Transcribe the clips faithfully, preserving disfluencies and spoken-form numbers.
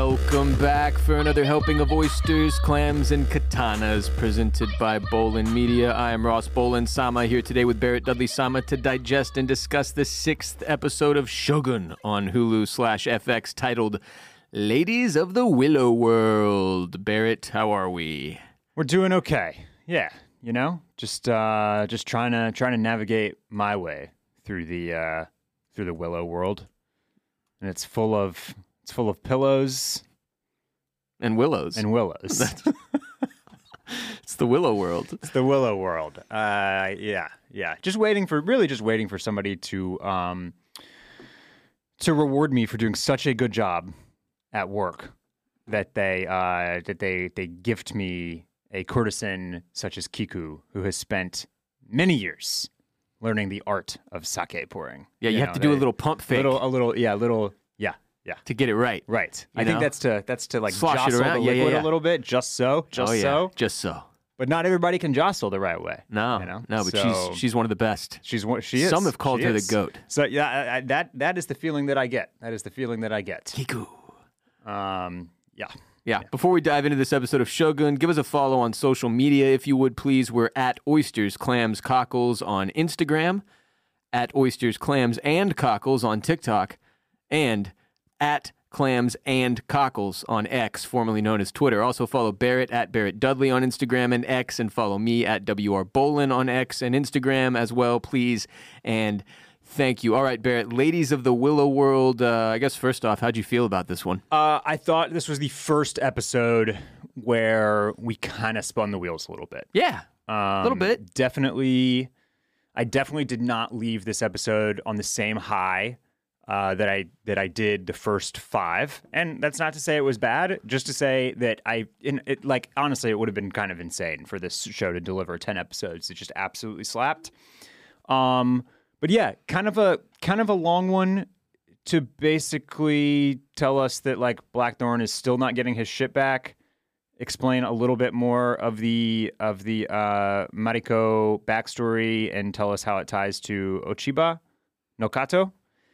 Welcome back for another helping of oysters, clams, and katanas presented by Bolin Media. I am Ross Bolin Sama here today with Barrett Dudley Sama to digest and discuss the sixth episode of Shogun on Hulu slash F X titled Ladies of the Willow World. Barrett, how are we? We're doing okay. Yeah, you know, just uh, just trying to trying to navigate my way through the uh, through the Willow World, and it's full of it's full of pillows and willows and willows. It's the Willow World. It's the Willow World. Uh, yeah, yeah. Just waiting for really just waiting for somebody to um to reward me for doing such a good job at work that they uh, that they they gift me a courtesan such as Kiku, who has spent many years learning the art of sake pouring. Yeah, you, you have know, to do they, a little pump fake. Little, a little, yeah, little, yeah, yeah. To get it right. Right. You I know? think that's to that's to like Slosh jostle it around. the Yeah, liquid yeah, yeah. a little bit, just so, just oh, yeah. so. Just so. But not everybody can jostle the right way. No, you know? no, but so, she's she's one of the best. She's one. She is. Some have called she her is. the goat. So yeah, I, I, that that is the feeling that I get. That is the feeling that I get. Kiku. Um. Yeah. Yeah. Before we dive into this episode of Shogun, give us a follow on social media, if you would, please. We're at Oysters, Clams, Cockles on Instagram, at Oysters, Clams, and Cockles on TikTok, and at Clams and Cockles on X, formerly known as Twitter. Also follow Barrett at Barrett Dudley on Instagram and X, and follow me at W R Bolin on X and Instagram as well, please. And thank you. All right, Barrett, Ladies of the Willow World. Uh, I guess first off, how'd you feel about this one? Uh, I thought this was the first episode where we kind of spun the wheels a little bit. Yeah, um, a little bit. Definitely, I definitely did not leave this episode on the same high Uh, that I that I did the first five, and that's not to say it was bad. Just to say that I, in it, like honestly, it would have been kind of insane for this show to deliver ten episodes. It just absolutely slapped. Um, but yeah, kind of a kind of a long one to basically tell us that like Blackthorn is still not getting his shit back. Explain a little bit more of the of the uh, Mariko backstory and tell us how it ties to Ochiba no Kato.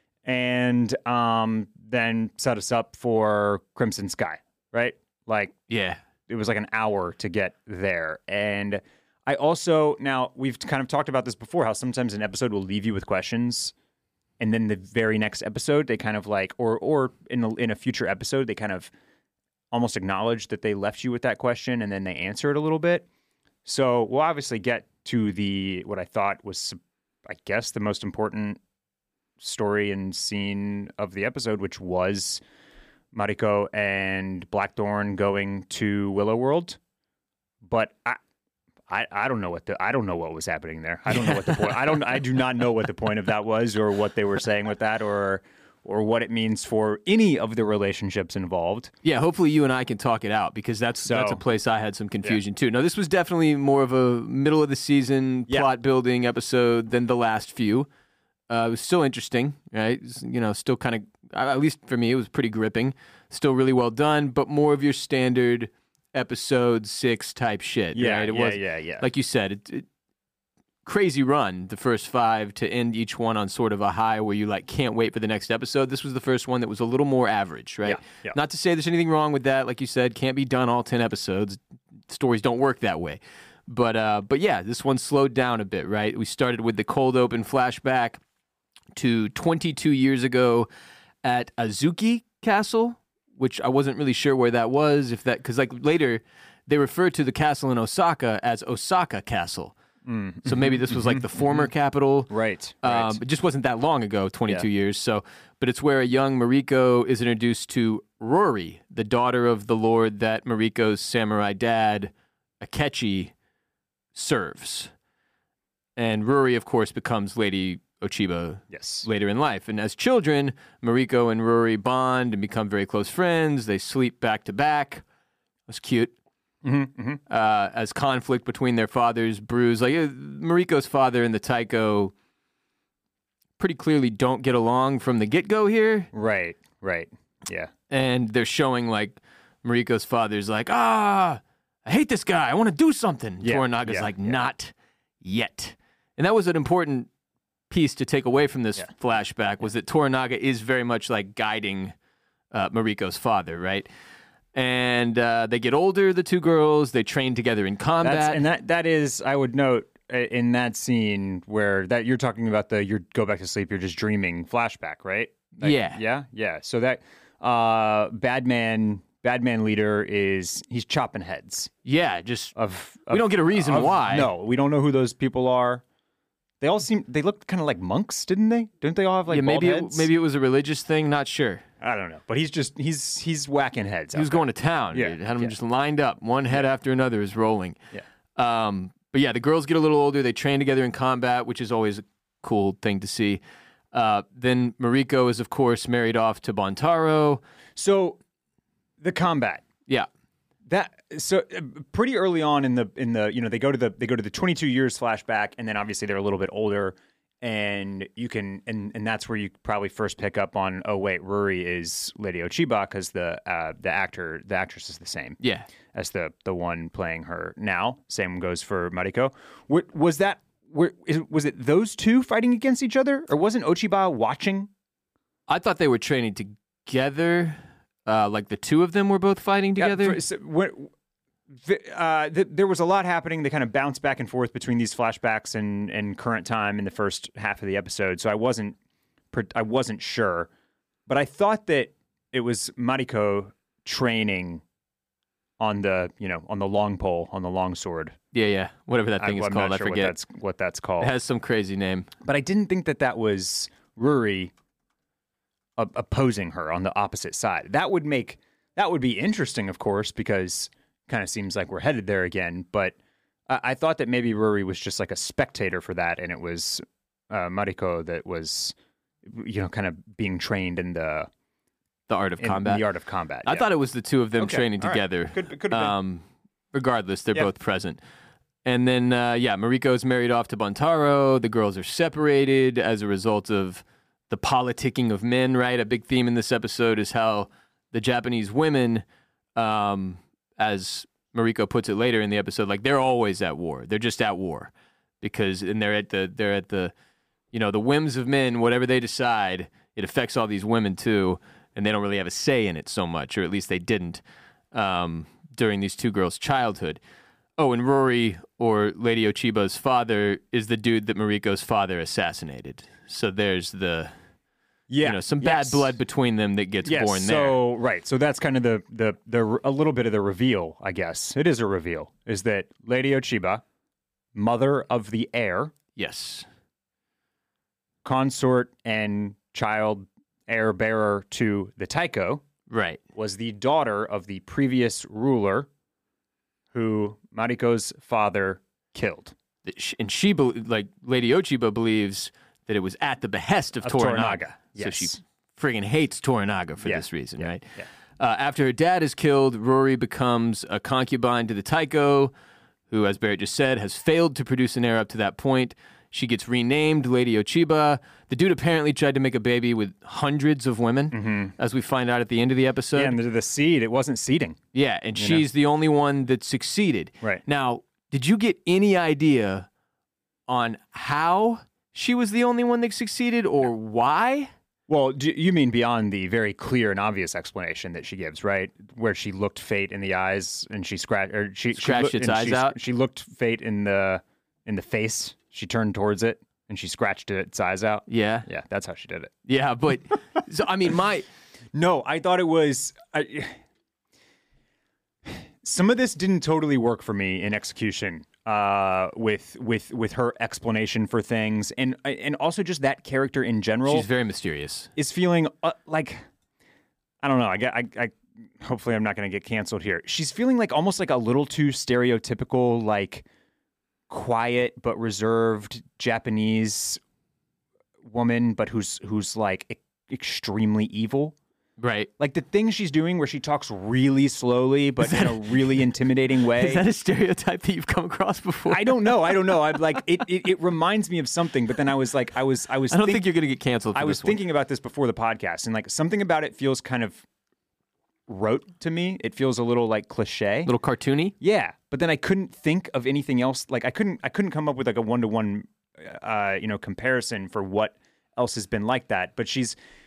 And um, then set us up for Crimson Sky, right? Like, Yeah. it was like an hour to get there. And I also, now we've kind of talked about this before, how sometimes an episode will leave you with questions, and then the very next episode, they kind of like, or or in a, in a future episode, they kind of almost acknowledge that they left you with that question, and then they answer it a little bit. So we'll obviously get to the, what I thought was, I guess, the most important story and scene of the episode, which was Mariko and Blackthorn going to Willow World. But I, I, I don't know what the I don't know what was happening there. I don't know what the point. I don't. I do not know what the point of that was, or what they were saying with that, or or what it means for any of the relationships involved. Yeah, hopefully you and I can talk it out, because that's So- that's a place I had some confusion too. No, this was definitely more of a middle of the season Yeah. plot building episode than the last few. Uh, it was still interesting, right? It's, you know, still kind of, at least for me, it was pretty gripping. Still really well done, but more of your standard episode six type shit. Yeah, right? It yeah, was, yeah, yeah. like you said, it, it, crazy run, the first five, to end each one on sort of a high where you like can't wait for the next episode. This was the first one that was a little more average, right? Yeah, yeah. Not to say there's anything wrong with that. Like you said, can't be done all ten episodes. Stories don't work that way. But uh, but yeah, this one slowed down a bit, right? We started with the cold open flashback to twenty-two years ago at Azuki Castle, which I wasn't really sure where that was. If that, because like later they refer to the castle in Osaka as Osaka Castle. Mm. So maybe this was like the former capital. Right. Um, right. It just wasn't that long ago, twenty-two Yeah. years. So, but it's where a young Mariko is introduced to Rory, the daughter of the lord that Mariko's samurai dad, Akechi, serves. And Rory, of course, becomes Lady Ochiba Yes. later in life. And as children, Mariko and Rory bond and become very close friends. They sleep back to back. That's cute. Mm-hmm, mm-hmm. Uh, as conflict between their fathers brews. Like uh, Mariko's father and the Taiko pretty clearly don't get along from the get-go here. Right. Right. Yeah. And they're showing like Mariko's father's like, ah, I hate this guy. I want to do something. Yeah, Toranaga's yeah, like, yeah. not yet. And that was an important piece to take away from this Yeah. flashback, was that Toranaga is very much like guiding uh, Mariko's father, right? And uh, they get older, the two girls. They train together in combat. That's, and that that is, I would note, uh, in that scene where that you're talking about the you go back to sleep, you're just dreaming flashback, right? Like, yeah, yeah, yeah. So that uh, bad man, bad man leader is he's chopping heads. Yeah, just Of, of we don't get a reason of, why. No, we don't know who those people are. They all seem they looked kind of like monks, didn't they? Didn't they all have like yeah, bald maybe heads? it, maybe it was a religious thing. Not sure. I don't know, but he's just he's he's whacking heads. He was going to town. Yeah, Dude. Had them yeah. just lined up, one head after another is rolling. Yeah. Um, but yeah, the girls get a little older. They train together in combat, which is always a cool thing to see. Uh, then Mariko is, of course, married off to Bontaro. So the combat. Yeah. That so uh, pretty early on in the in the you know they go to the they go to the twenty-two years flashback, and then obviously they're a little bit older, and you can and and that's where you probably first pick up on, oh wait, Ruri is Lady Ochiba, because the uh, the actor the actress is the same Yeah. as the the one playing her now. Same goes for Mariko. What, was that were, is, was it those two fighting against each other, or wasn't Ochiba watching? I thought they were training together. Uh, like the two of them were both fighting together. Yeah, for, so, when, uh, th- there was a lot happening. They kind of bounced back and forth between these flashbacks and, and current time in the first half of the episode. So I wasn't, I wasn't sure, but I thought that it was Mariko training on the, you know, on the long pole, on the long sword. Yeah, yeah. Whatever that thing I, is I'm called, not I sure forget. what that's what that's called. It has some crazy name. But I didn't think that that was Ruri uh, opposing her on the opposite side. That would make that would be interesting, of course, because kind of seems like we're headed there again. But I, I thought that maybe Ruri was just like a spectator for that, and it was uh, Mariko that was, you know, kind of being trained in the The art of in, combat. in the art of combat. I yeah. thought it was the two of them Okay, training all right. together. Could could have been. Um, regardless, they're Yeah. both present. And then, uh, yeah, Mariko's married off to Bontaro. The girls are separated as a result of the politicking of men, right? A big theme in this episode is how the Japanese women, um, as Mariko puts it later in the episode, like they're always at war. They're just at war because, and they're at the, they're at the, you know, the whims of men, whatever they decide, it affects all these women too. And they don't really have a say in it so much, or at least they didn't um, during these two girls' childhood. Oh, and Rory, or Lady Ochiba's father, is the dude that Mariko's father assassinated. So there's the, yeah, you know, some yes. bad blood between them that gets yes, born there. so right, so that's kind of the the the a little bit of the reveal, I guess. It is a reveal, is that Lady Ochiba, mother of the heir, Yes. consort and child heir bearer to the Taiko, Right. was the daughter of the previous ruler, who Mariko's father killed. That sh- And she, bel like, Lady Ochiba believes that it was at the behest of, Of Toranaga. Toranaga, So she yes. friggin' hates Toranaga for Yeah, this reason, yeah, right? yeah. Uh, after her dad is killed, Rory becomes a concubine to the Taiko, who, as Barrett just said, has failed to produce an heir up to that point. She gets renamed Lady Ochiba. The dude apparently tried to make a baby with hundreds of women, as we find out at the end of the episode. Yeah, and the, the seed, it wasn't seeding. Yeah, and You she's the only one that succeeded. Right. Now, did you get any idea on how she was the only one that succeeded or why? Well, do you mean beyond the very clear and obvious explanation that she gives, right? Where she looked fate in the eyes and she scratched, or she Scratched she, its and eyes she, out? She looked fate in the in the face. She turned towards it and she scratched its eyes out. Yeah. Yeah, that's how she did it. Yeah, but so, I mean, my No, I thought it was. I, some of this didn't totally work for me in execution. Uh, with with with her explanation for things, and and also just that character in general. she's very mysterious. is feeling uh, like I don't know. I, get- I, I hopefully I'm not going to get canceled here. She's feeling like almost like a little too stereotypical, like quiet but reserved Japanese woman, but who's who's like e- extremely evil. Right. Like the thing she's doing where she talks really slowly but in a really intimidating way. Is that a stereotype that you've come across before? I don't know. I don't know. I'm like it, it. It reminds me of something, but then I was like, I was, I was. I don't think- think you're going to get canceled for I was this one. thinking about this before the podcast, and like something about it feels kind of rote to me. It feels a little like cliche. A little cartoony? Yeah, but then I couldn't think of anything else. Like I couldn't, I couldn't come up with like a one to one, uh, you know, comparison for what else has been like that. But she's,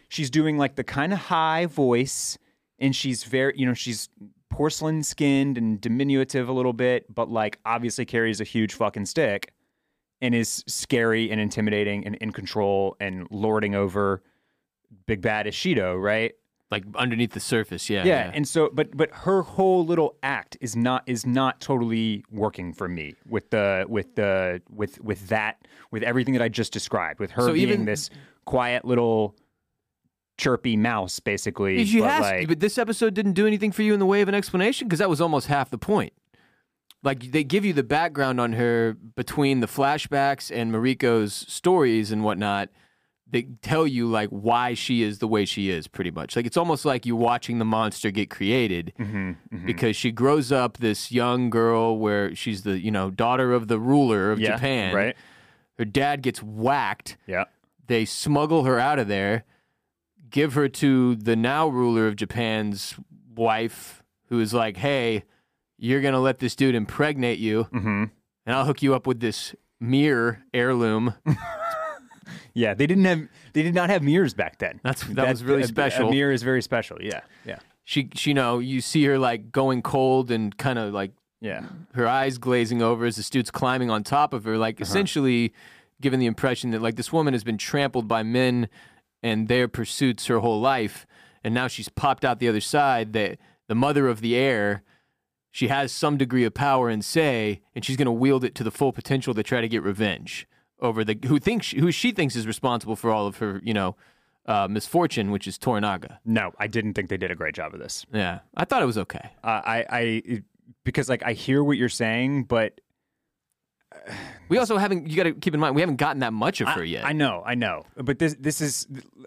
she's doing like the kind of high voice, and she's very, you know, she's porcelain skinned and diminutive a little bit, but like obviously carries a huge fucking stick and is scary and intimidating and in control and lording over big bad Ishido, right? Like underneath the surface, yeah, yeah. yeah. And so, but but her whole little act is not is not totally working for me with the with the with with that with everything that I just described. With her So being even- this quiet little chirpy mouse, basically. You but has- like, but this episode didn't do anything for you in the way of an explanation because that was almost half the point. Like they give you the background on her between the flashbacks and Mariko's stories and whatnot. They tell you like why she is the way she is, pretty much. Like it's almost like you watching the monster get created mhm, mhm. because she grows up this young girl where she's the you know daughter of the ruler of Yeah, Japan. right? Her dad gets whacked. Yeah. They smuggle her out of there, give her to the now ruler of Japan's wife, who is like, "Hey, you're gonna let this dude impregnate you, Mm-hmm. and I'll hook you up with this mirror heirloom." Yeah, they didn't have they did not have mirrors back then. That's that, was really a, special. A mirror is very special. Yeah, yeah, She, she, you know, you see her like going cold and kind of like yeah. her eyes glazing over as the dude's climbing on top of her, like essentially giving the impression that like this woman has been trampled by men and their pursuits her whole life, and now she's popped out the other side. That the mother of the heir, she has some degree of power and say, and she's going to wield it to the full potential to try to get revenge over the who thinks who she thinks is responsible for all of her, you know, uh, misfortune, which is Toranaga. No, I didn't think they did a great job of this. Yeah, I thought it was okay. Uh, I, I, because like I hear what you're saying, but We also haven't. You got to keep in mind we haven't gotten that much of her I, yet. I know, I know, but this, this is.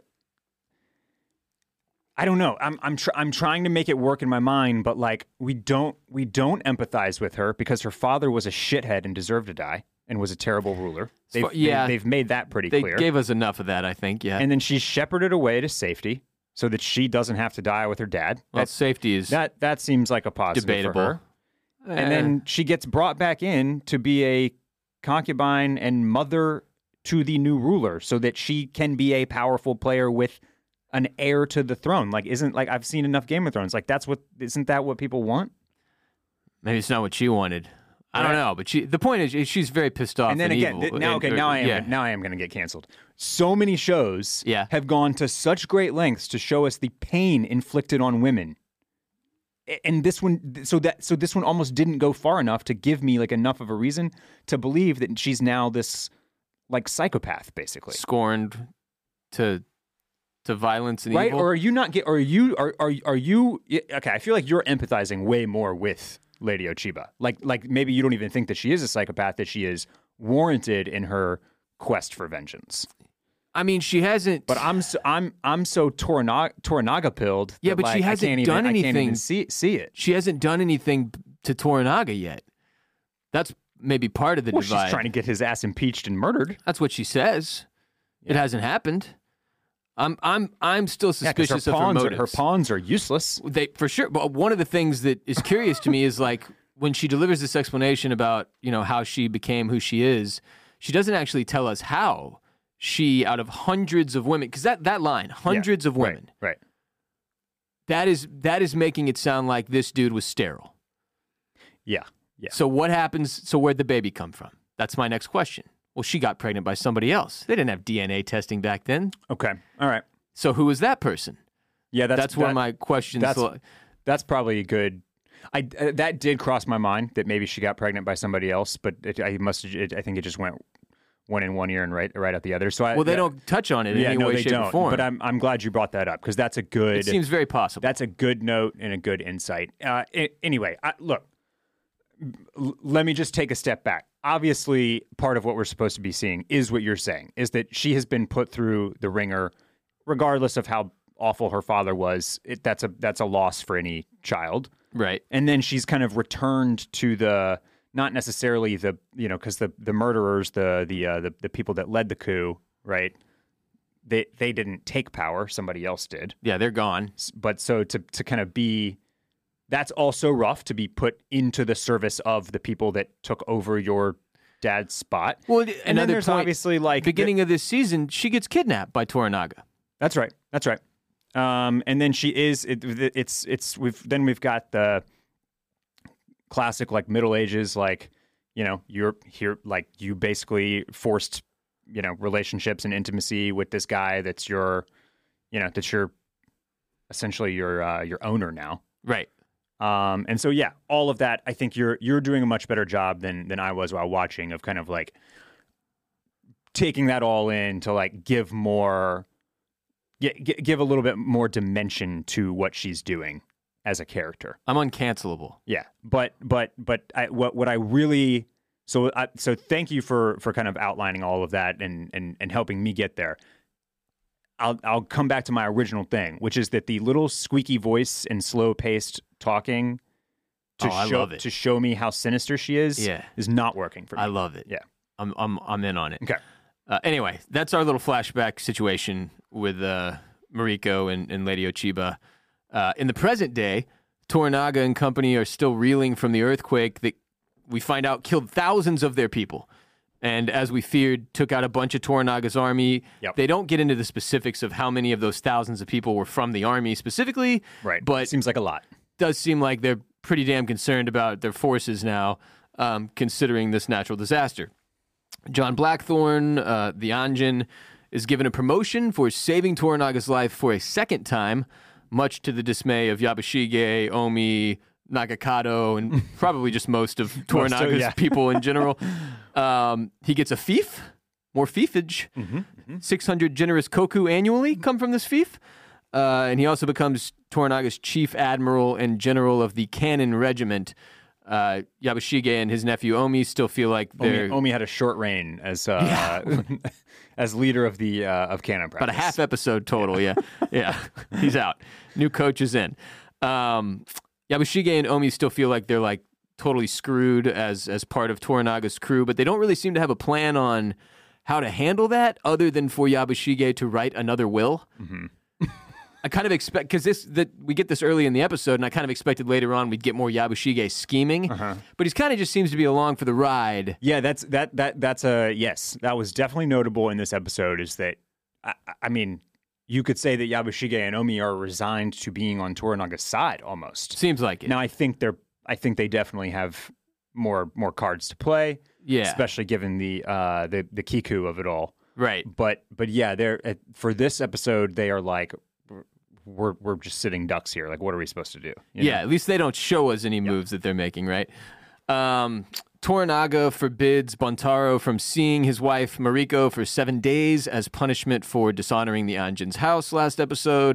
I don't know. I'm I'm tr- I'm trying to make it work in my mind, but like we don't we don't empathize with her because her father was a shithead and deserved to die and was a terrible ruler. They've, far- yeah. they, they've made that pretty They clear. gave us enough of that, I think. Yeah. And then she's shepherded away to safety so that she doesn't have to die with her dad. well, That safety is that that seems like a positive debatable. for her. And then she gets brought back in to be a concubine and mother to the new ruler so that she can be a powerful player with an heir to the throne. Like, isn't like I've seen enough Game of Thrones. Like, that's what isn't that what people want? maybe it's not what she wanted. I don't Right. know, but she. The point is, she's very pissed off. And then again, evil. th- now And- okay, or- now I am yeah. now I am going to get canceled. So many shows Yeah. have gone to such great lengths to show us the pain inflicted on women. A- And this one, so that so this one almost didn't go far enough to give me like enough of a reason to believe that she's now this like psychopath, basically. scorned to to violence and Right? evil. Or are you not get? Or are you? Are are are you? yeah, Okay, I feel like you're empathizing way more with Lady Ochiba. Like like maybe you don't even think that she is a psychopath. That she is warranted in her quest for vengeance. I mean, she hasn't. But I'm so, I'm I'm so Toranaga, Toranaga pilled. Yeah, that, but she like, I hasn't can't even, done I can't even anything. see see it. she hasn't done anything to Toranaga yet. That's maybe part of the Well, divide. she's trying to get his ass impeached and murdered. That's what she says. It hasn't happened. I'm I'm I'm still Yeah, 'cause suspicious her of her pawns are, motives. her pawns are useless. They for sure. But one of the things that is curious to me is like when she delivers this explanation about you know how she became who she is. She doesn't actually tell us how she, out of hundreds of women, because that that line, hundreds Yeah, of women, Right. right. that is that is making it sound like this dude was sterile. Yeah. Yeah. So what happens? So where'd the baby come from? That's my next question. Well, she got pregnant by somebody else. They didn't have D N A testing back then. Okay. All right. So who was that person? Yeah. That's That's, one of that- my questions. that's- li- That's probably a good. I uh, that did cross my mind that maybe she got pregnant by somebody else, but it, I must. It, I think it just went one in one ear and right right out the other. So I, well, they yeah, don't touch on it in Yeah, any no, way, they shape, don't. or form. But I'm I'm glad you brought that up because that's a good. it seems very possible. That's a good note and a good insight. Uh, a- anyway, I, look, l- let me just take a step back. Obviously, part of what we're supposed to be seeing is what you're saying, is that she has been put through the ringer, regardless of how awful her father was. It, that's a that's a loss for any child. right. And then she's kind of returned to the not necessarily the you know because the the murderers, the the uh, the the people that led the coup, right? They they didn't take power; somebody else did. Yeah, they're gone. But so to to kind of be, that's also rough to be put into the service of the people that took over your dad's spot. Well, and then another there's point, obviously like beginning of this season, she gets kidnapped by Toranaga. that's right. That's right. Um, and then she is. It, it's it's we've then we've got the classic like Middle Ages, like you know you're here like you basically forced you know relationships and intimacy with this guy that's your you know that's your essentially your uh, your owner now. Right. Um, and so yeah, all of that. I think you're you're doing a much better job than than I was while watching of kind of like taking that all in to like give more. Give a little bit more dimension to what she's doing as a character. I'm uncancelable. Yeah, but but but I, what what I really so I, so thank you for for kind of outlining all of that and and and helping me get there. I'll I'll come back to my original thing, which is that the little squeaky voice and slow paced talking to oh, I show love it. to show me how sinister she is Yeah. is not working for me. I love it. Yeah, I'm I'm I'm in on it. Okay. Uh, anyway, that's our little flashback situation with uh, Mariko and, and Lady Ochiba. Uh, in the present day, Toranaga and company are still reeling from the earthquake that we find out killed thousands of their people. And as we feared, took out a bunch of Toranaga's army. Yep. They don't get into the specifics of how many of those thousands of people were from the army specifically. Right. But Seems like a lot. does seem like they're pretty damn concerned about their forces now, um, considering this natural disaster. John Blackthorne, uh, the Anjin, is given a promotion for saving Toranaga's life for a second time, much to the dismay of Yabushige, Omi, Nagakado, and probably just most of Toranaga's yeah. people in general. Um, he gets a fief, more fiefage. Mm-hmm, mm-hmm. six hundred generous koku annually come from this fief. Uh, and he also becomes Toranaga's chief admiral and general of the Cannon Regiment. Uh, Yabushige and his nephew Omi still feel like they're... Omi, Omi had a short reign as uh, Yeah. as leader of the uh, of Cannon practice. About a half episode total, yeah. yeah, he's out. New coach is in. Um, Yabushige and Omi still feel like they're like totally screwed as as part of Toranaga's crew, but they don't really seem to have a plan on how to handle that other than for Yabushige to write another will. Mm-hmm. I kind of expect, because this that we get this early in the episode, and I kind of expected later on we'd get more Yabushige scheming, Uh-huh. but he's kind of just seems to be along for the ride. Yeah, that's that that that's a yes. That was definitely notable in this episode. Is that I, I mean, you could say that Yabushige and Omi are resigned to being on Toranaga's side almost. Seems like it. Now, I think they're. I think they definitely have more more cards to play. Yeah. especially given the uh, the the kiku of it all. Right. But but yeah, they're for this episode they are like. We're we're just sitting ducks here. Like, what are we supposed to do? You Yeah, know? at least they don't show us any moves that they're making, right? Um, Toranaga forbids Buntaro from seeing his wife Mariko for seven days as punishment for dishonoring the Anjin's house last episode.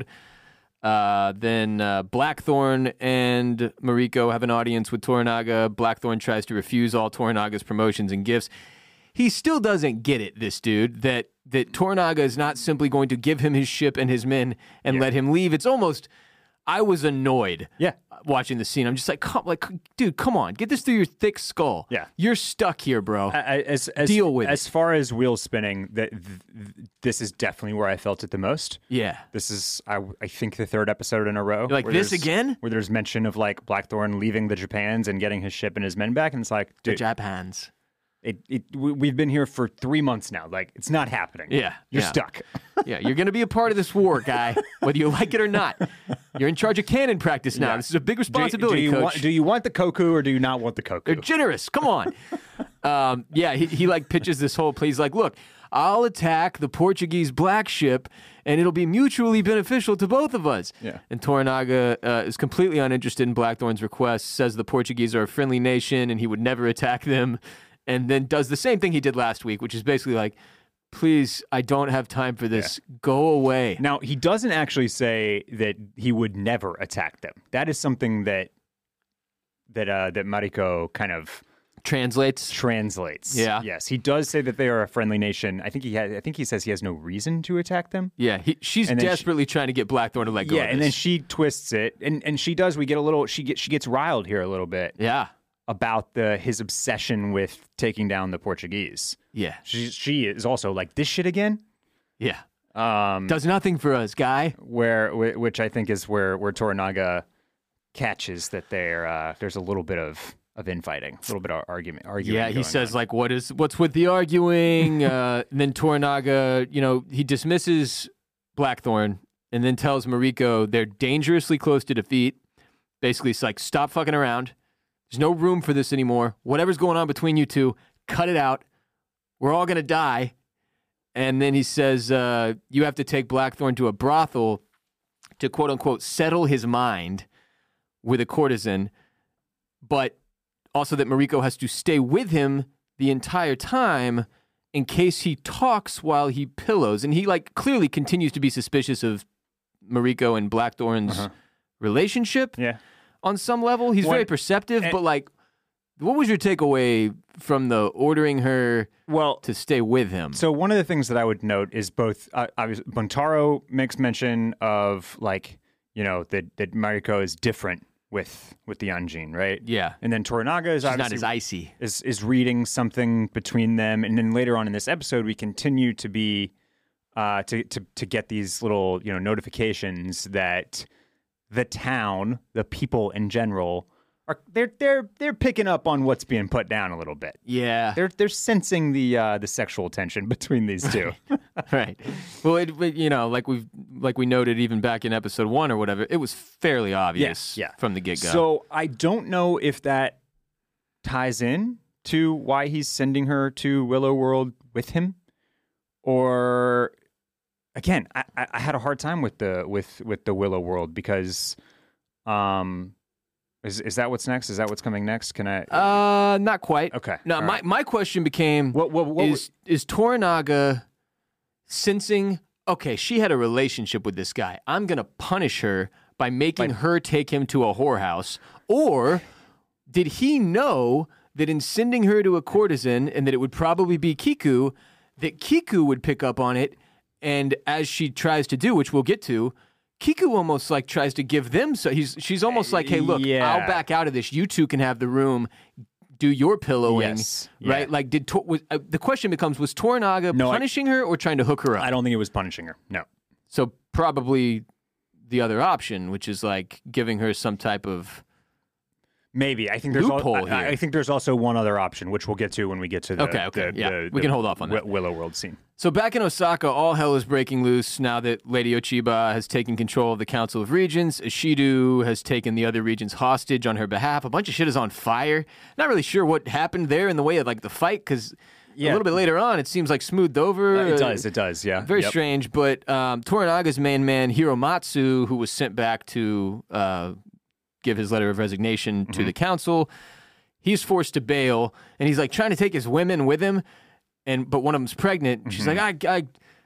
Uh, then uh, Blackthorne and Mariko have an audience with Toranaga. Blackthorne tries to refuse all Toranaga's promotions and gifts. He still doesn't get it, this dude, that that Toranaga is not simply going to give him his ship and his men and Yeah. let him leave. It's almost, I was annoyed Yeah. watching the scene. I'm just like, come, like, dude, come on, get this through your thick skull. Yeah. You're stuck here, bro. I, I- as, as, Deal with as far as wheels spinning, that th- th- this is definitely where I felt it the most. yeah. This is, I, I think, the third episode in a row. You're like, where this there's- again? Where there's mention of like Blackthorne leaving the Japans and getting his ship and his men back, and it's like, The dude, Japans. it, it, we- we've been here for three months now. Like, it's not happening. Yeah, you're yeah. stuck. Yeah, you're going to be a part of this war, guy, whether you like it or not. You're in charge of cannon practice now. Yeah. This is a big Do, responsibility, do you coach. want, do you want the Koku or do you not want the Koku? They're generous. Come on. um, yeah, he, he like pitches this whole play. He's like, look, I'll attack the Portuguese black ship, and it'll be mutually beneficial to both of us. Yeah. And Toranaga uh, is completely uninterested in Blackthorne's request, says the Portuguese are a friendly nation, and he would never attack them, and then does the same thing he did last week, which is basically like, please, I don't have time for this. Go away. Now, he doesn't actually say that he would never attack them. That is something that that uh, that Mariko kind of Translates. translates. Yeah. Yes, he does say that they are a friendly nation. I think he had. I think he says he has no reason to attack them. Yeah, he, she's And then she- desperately trying to get Blackthorne to let go Yeah, of and then this. she twists it, and and she does. We get a little. She gets she gets riled here a little bit Yeah, about the his obsession with taking down the Portuguese. yeah, She she is also like this shit again. yeah. Um, Does nothing for us, guy. where wh- which I think is where where Toranaga catches that there uh, there's a little bit of of infighting, a little bit of argument. arguing Yeah, he going says on. like, "What is what's with the arguing?" uh, and then Toranaga, you know, he dismisses Blackthorne and then tells Mariko they're dangerously close to defeat. Basically, it's like, stop fucking around. There's no room for this anymore. Whatever's going on between you two, cut it out. We're all going to die. And then he says, uh, you have to take Blackthorn to a brothel to, quote unquote, settle his mind with a courtesan, but also that Mariko has to stay with him the entire time in case he talks while he pillows. And he, like, clearly continues to be suspicious of Mariko and Blackthorn's uh-huh. relationship. Yeah. On some level. He's When, very perceptive, and, but, like, what was your takeaway from the ordering her well, to stay with him? So one of the things that I would note is both, uh, obviously, Buntaro makes mention of, like, you know, that, that Mariko is different with with the Anjin, right? Yeah. And then Toranaga is She's obviously not as icy. Is, is reading something between them. And then later on in this episode, we continue to be, uh, to, to, to get these little, you know, notifications that the town, the people in general, are they're they're they're picking up on what's being put down a little bit. Yeah. They're they're sensing the uh, the sexual tension between these two. Right. Well, it, it, you know, like we like we noted even back in episode one or whatever, it was fairly obvious yeah, yeah. from the get-go. So I don't know if that ties in to why he's sending her to Willow World with him, or again, I, I had a hard time with the with with the Willow World because, um, is is that what's next? Is that what's coming next? Can I? Uh, not quite. Okay. No, All my right. my question became: What what what? is is Toranaga sensing? Okay, she had a relationship with this guy. I'm gonna punish her by making By- her take him to a whorehouse, or did he know that in sending her to a courtesan and that it would probably be Kiku, that Kiku would pick up on it? And as she tries to do, which we'll get to, Kiku almost like tries to give them so he's she's almost like, hey, look, Yeah. I'll back out of this. You two can have the room, do your pillowing, Yes. right? Yeah. Like, did Tor- was, uh, the question becomes: was Toranaga No, I- punishing her or trying to hook her up? I don't think it was punishing her. No. So probably the other option, which is like giving her some type of Maybe I think there's al- Loophole I, here. I think there's also one other option, which we'll get to when we get to the Okay, okay, the- yeah. the- We the can hold off on that. Wi- Willow World scene. So back in Osaka, all hell is breaking loose now that Lady Ochiba has taken control of the Council of Regions. Ishidu has taken the other regions hostage on her behalf. A bunch of shit is on fire. Not really sure what happened there in the way of like the fight, because Yeah. a little bit later on, it seems like smoothed over. Uh, it Uh, does. It does. Yeah. Very Yep. strange, but um, Toranaga's main man, Hiromatsu, who was sent back to uh, give his letter of resignation to Mm-hmm. the council, he's forced to bail, and he's like trying to take his women with him, and but one of them's pregnant. And she's Mm-hmm. like, I, I,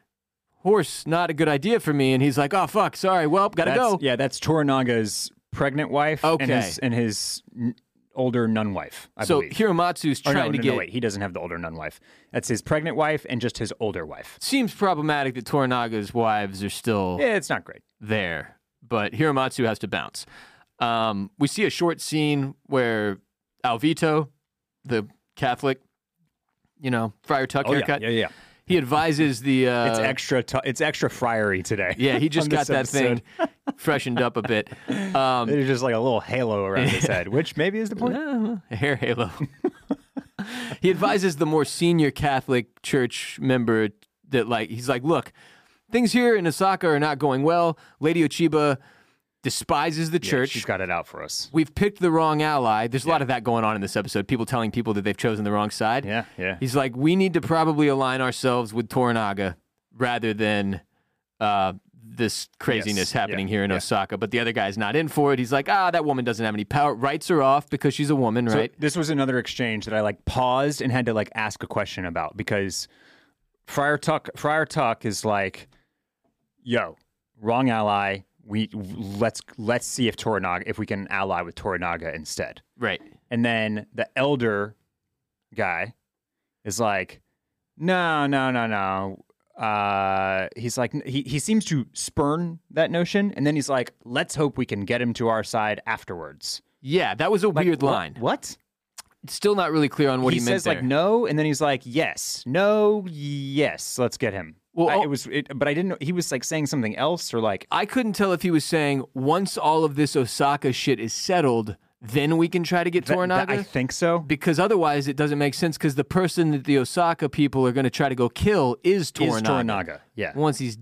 horse, not a good idea for me. And he's like, oh, fuck, sorry, well, gotta That's- go. Yeah, that's Toranaga's pregnant wife and Okay. his, and his n- older nun wife, I so believe. Hiromatsu's Or trying no, to no, get... no, wait, he doesn't have the older nun wife. That's his pregnant wife and just his older wife. Seems problematic that Toranaga's wives are still... Yeah, it's not great. there, but Hiromatsu has to bounce. Um, we see a short scene where Alvito, the Catholic, you know, Friar Tuck Oh, haircut, yeah, yeah, yeah. he advises the... Uh, It's extra. T- it's extra friery today. yeah, he just on got this that thing freshened up a bit. Um, There's just like a little halo around his head, which maybe is the point. Uh, a hair halo. He advises the more senior Catholic church member that, like, he's like, look, things here in Osaka are not going well. Lady Ochiba despises the Yeah, church. she's got it out for us. We've picked the wrong ally. There's a lot of that going on in this episode. People telling people that they've chosen the wrong side. Yeah, yeah. He's like, we need to probably align ourselves with Toranaga rather than uh, this craziness Yes, happening yeah, here in yeah. Osaka. But the other guy's not in for it. He's like, ah, that woman doesn't have any power. Writes her off because she's a woman, So right? this was another exchange that I like paused and had to like ask a question about because Friar Tuck Friar Tuck is like, yo, wrong ally. We let's let's see if Toranaga if we can ally with Toranaga instead. Right. And then the elder guy is like, no, no, no, no. Uh, he's like, he, he seems to spurn that notion. And then he's like, let's hope we can get him to our side afterwards. Yeah, that was a Like, weird what- line. What? It's still not really clear on what he, he meant says there. like no, and then he's like yes, no, yes. Let's get him. Well, I, all- it was, it, but I didn't know he was like saying something else or like I couldn't tell if he was saying, once all of this Osaka shit is settled, then we can try to get Th- Toranaga? th- I think so. Because otherwise it doesn't make sense because the person that the Osaka people are going to try to go kill is Toranaga. Is Toranaga? Yeah. Once he's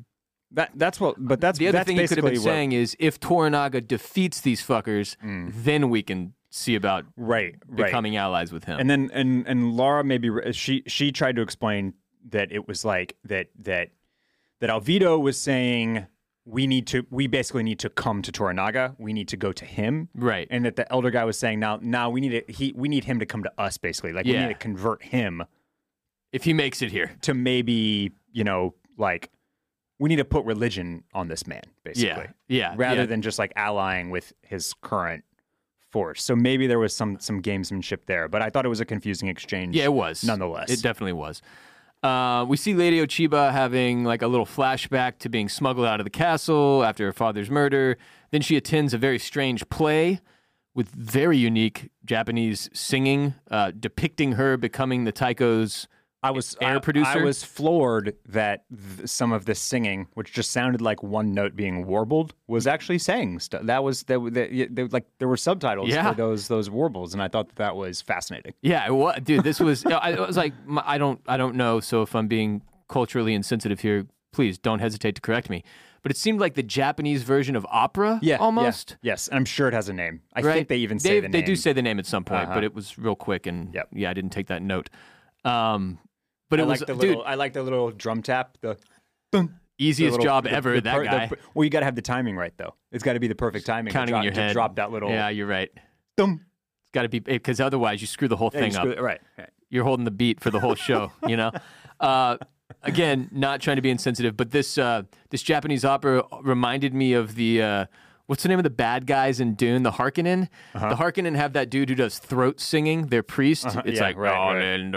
That that's what. But that's the other that's thing he could have been basically what- saying is, if Toranaga defeats these fuckers, then we can see about right, right. becoming allies with him. And then and and Laura maybe she she tried to explain that it was like that that that Alvido was saying we need to we basically need to come to Toranaga, we need to go to him, Right. And that the elder guy was saying now now we need to, he we need him to come to us basically, like we Yeah. need to convert him if he makes it here. to maybe you know like we need to put religion on this man basically, Yeah, yeah, rather yeah. than just like allying with his current force. So maybe there was some some gamesmanship there, but I thought it was a confusing exchange. Yeah, it was. Nonetheless. It definitely was. Uh, we see Lady Ochiba having like a little flashback to being smuggled out of the castle after her father's murder. Then she attends a very strange play with very unique Japanese singing, uh, depicting her becoming the Taiko's I was air I, producer. I was floored that th- some of this singing, which just sounded like one note being warbled, was actually saying stuff. That was that, that, that like there were subtitles Yeah. for those those warbles, and I thought that, that was fascinating. Yeah, it was, dude. This was. I it was like my- I don't. I don't know. So if I'm being culturally insensitive here, please don't hesitate to correct me. But it seemed like the Japanese version of opera, Yeah, almost. yeah, yes, and I'm sure it has a name. I Right? think they even say they, the They name. do say the name at some point, Uh-huh. but it was real quick, and Yep. yeah, I didn't take that note. Um, but I it was, like the dude, little. I like the little drum tap. The dun, easiest the little- job the- ever. the that per- the guy per- well, you got to have the timing right though. It's got to be the perfect timing. counting to drop, in your to head. drop that little. Yeah, you're right. It's Dum. got to be because otherwise you screw the whole Yeah, you thing up. screw it- right. right. You're holding the beat for the whole show, you know? Uh, again, not trying to be insensitive, but this uh, this Japanese opera reminded me of the, uh, what's the name of the bad guys in Dune? The Harkonnen? Uh-huh. The Harkonnen have that dude who does throat singing, their priest. Uh-huh, It's yeah, like, right,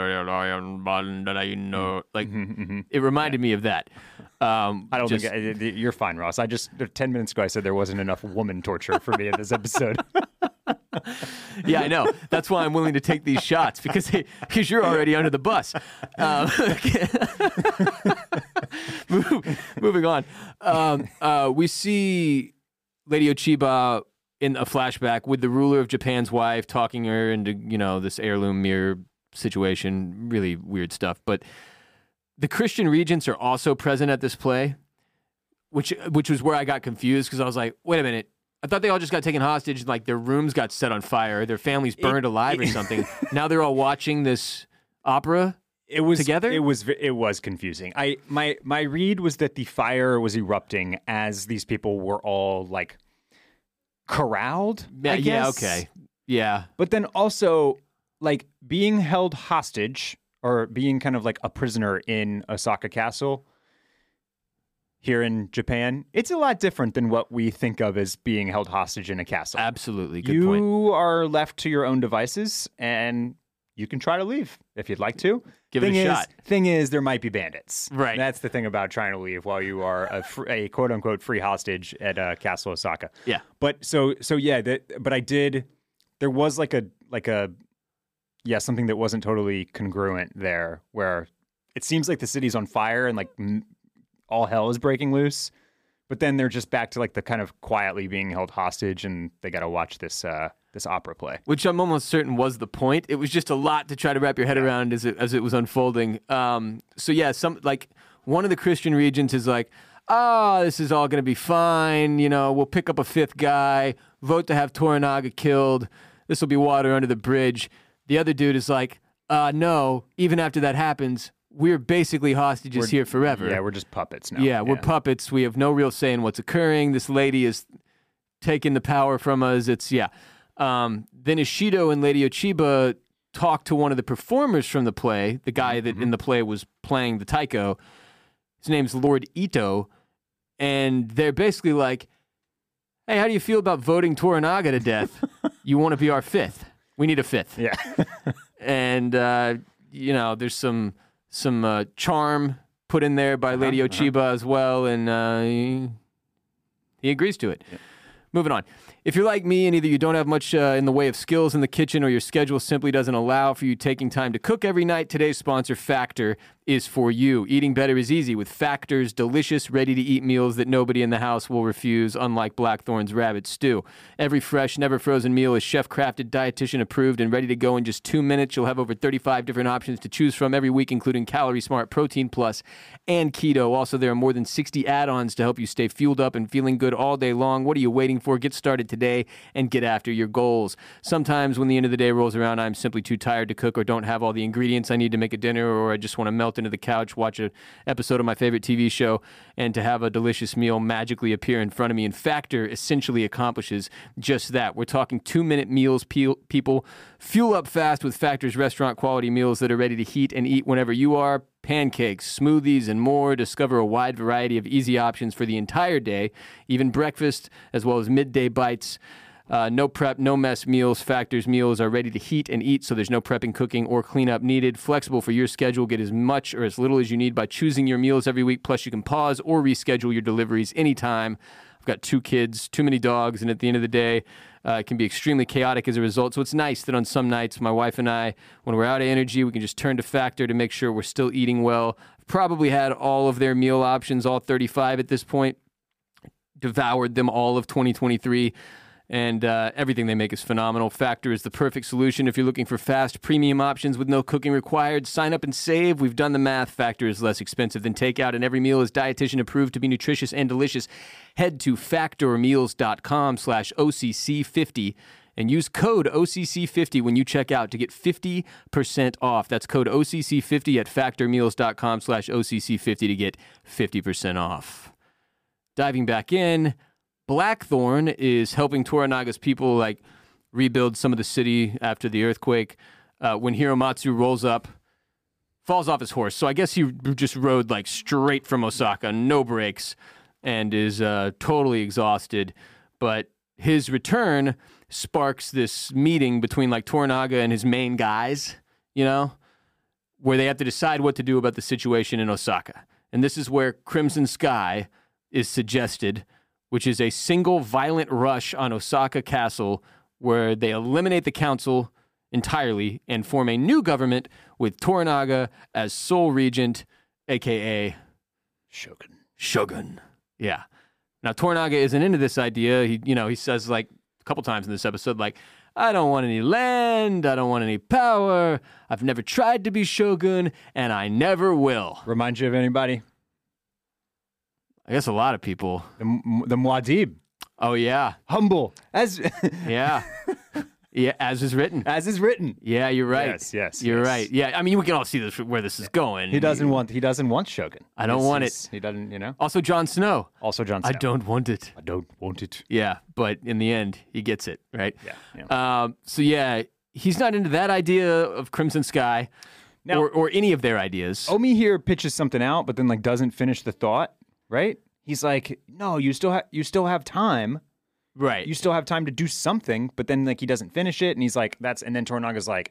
like Mm-hmm, it reminded me of that. Um, I don't just- think I, you're fine, Ross. I just ten minutes ago I said there wasn't enough woman torture for me in this episode. Yeah, I know. That's why I'm willing to take these shots because because you're already under the bus. Um, Move- moving on, um, uh, we see Lady Ochiba in a flashback with the ruler of Japan's wife talking her into you know this heirloom mirror situation. Really weird stuff. But the Christian regents are also present at this play, which which was where I got confused because I was like, wait a minute. I thought they all just got taken hostage and like their rooms got set on fire, their families burned alive or something. Now they're all watching this opera. It was Together? It was it was confusing. I my my read was that the fire was erupting as these people were all like corralled. Yeah, I yeah, guess. okay. Yeah. But then also like being held hostage or being kind of like a prisoner in Osaka Castle here in Japan, it's a lot different than what we think of as being held hostage in a castle. Absolutely. Good you point. are left to your own devices, and you can try to leave if you'd like to. Give it thing a is, shot. Thing is, there might be bandits. Right. That's the thing about trying to leave while you are a, fr- a quote unquote free hostage at uh, Castle Osaka. Yeah. But so so yeah. That, but I did. There was like a like a yeah something that wasn't totally congruent there, where it seems like the city's on fire and like m- all hell is breaking loose. But then they're just back to like the kind of quietly being held hostage, and they got to watch this uh, this opera play. Which I'm almost certain was the point. It was just a lot to try to wrap your head around as it as it was unfolding. Um, so yeah, some like one of the Christian regents is like, "Ah, this is all going to be fine. You know, we'll pick up a fifth guy, vote to have Toranaga killed. This will be water under the bridge." The other dude is like, "Uh, no. Even after that happens, we're basically hostages We're- here forever. Yeah, we're just puppets now. Yeah, we're puppets. We have no real say in what's occurring. This lady is taking the power from us. It's, yeah. Um, then Ishido and Lady Ochiba talk to one of the performers from the play, the guy that in the play was playing the taiko. His name's Lord Ito. And they're basically like, hey, how do you feel about voting Toranaga to death? You want to be our fifth. We need a fifth. Yeah. And, uh, you know, there's some some uh, charm put in there by Lady Ochiba as well, and uh, he, he agrees to it. Moving on. If you're like me and either you don't have much uh, in the way of skills in the kitchen or your schedule simply doesn't allow for you taking time to cook every night, today's sponsor, Factor, is for you. Eating better is easy with Factor's delicious, ready-to-eat meals that nobody in the house will refuse, unlike Blackthorn's Rabbit Stew. Every fresh, never-frozen meal is chef-crafted, dietitian-approved, and ready to go in just two minutes. You'll have over thirty-five different options to choose from every week, including Calorie Smart, Protein Plus, and Keto. Also, there are more than sixty add-ons to help you stay fueled up and feeling good all day long. What are you waiting for? Get started today and get after your goals. Sometimes when the end of the day rolls around, I'm simply too tired to cook or don't have all the ingredients I need to make a dinner, or I just want to melt into the couch, watch an episode of my favorite T V show, and to have a delicious meal magically appear in front of me. And Factor essentially accomplishes just that. We're talking two-minute meals, pe- people. Fuel up fast with Factor's restaurant-quality meals that are ready to heat and eat whenever you are. Pancakes, smoothies, and more. Discover a wide variety of easy options for the entire day, even breakfast, as well as midday bites. Uh, no prep, no mess meals. Factor's meals are ready to heat and eat, so there's no prepping, cooking, or cleanup needed. Flexible for your schedule. Get as much or as little as you need by choosing your meals every week. Plus, you can pause or reschedule your deliveries anytime. I've got two kids, too many dogs, and at the end of the day, uh, it can be extremely chaotic as a result. So it's nice that on some nights, my wife and I, when we're out of energy, we can just turn to Factor to make sure we're still eating well. I've probably had all of their meal options, all thirty-five at this point. Devoured them all of twenty twenty-three. And uh, everything they make is phenomenal. Factor is the perfect solution if you're looking for fast, premium options with no cooking required. Sign up and save. We've done the math. Factor is less expensive than takeout, and every meal is dietitian approved to be nutritious and delicious. Head to factormeals.com slash OCC50 and use code O C C fifty when you check out to get fifty percent off. That's code O C C fifty at factormeals.com slash OCC50 to get fifty percent off. Diving back in, Blackthorn is helping Toranaga's people like rebuild some of the city after the earthquake. Uh, when Hiromatsu rolls up, falls off his horse. So I guess he just rode like straight from Osaka, no brakes, and is uh, totally exhausted. But his return sparks this meeting between like Toranaga and his main guys, you know, where they have to decide what to do about the situation in Osaka. And this is where Crimson Sky is suggested, which is a single violent rush on Osaka Castle where they eliminate the council entirely and form a new government with Toranaga as sole regent, a k a. Shogun. Shogun. Yeah. Now, Toranaga isn't into this idea. He, you know, he says like a couple times in this episode, like, I don't want any land. I don't want any power. I've never tried to be Shogun, and I never will. Remind you of anybody? I guess a lot of people. The, the Muad'Dib. Oh, yeah. Humble. As yeah. Yeah, as is written. As is written. Yeah, you're right. Yes, yes. You're yes. right. Yeah, I mean, we can all see this where this is going. He doesn't want he doesn't want Shogun. I don't He's, want he's, it. He doesn't, you know. Also, Jon Snow. Also Jon Snow. I don't want it. I don't want it. Yeah, but in the end, he gets it, right? Yeah. yeah. Um, so, yeah, he's not into that idea of Crimson Sky Now, or, or any of their ideas. Omi here pitches something out, but then like doesn't finish the thought, right? He's like, no, you still have you still have time. Right. You still have time to do something, but then like he doesn't finish it, and he's like, that's and then Toranaga's like,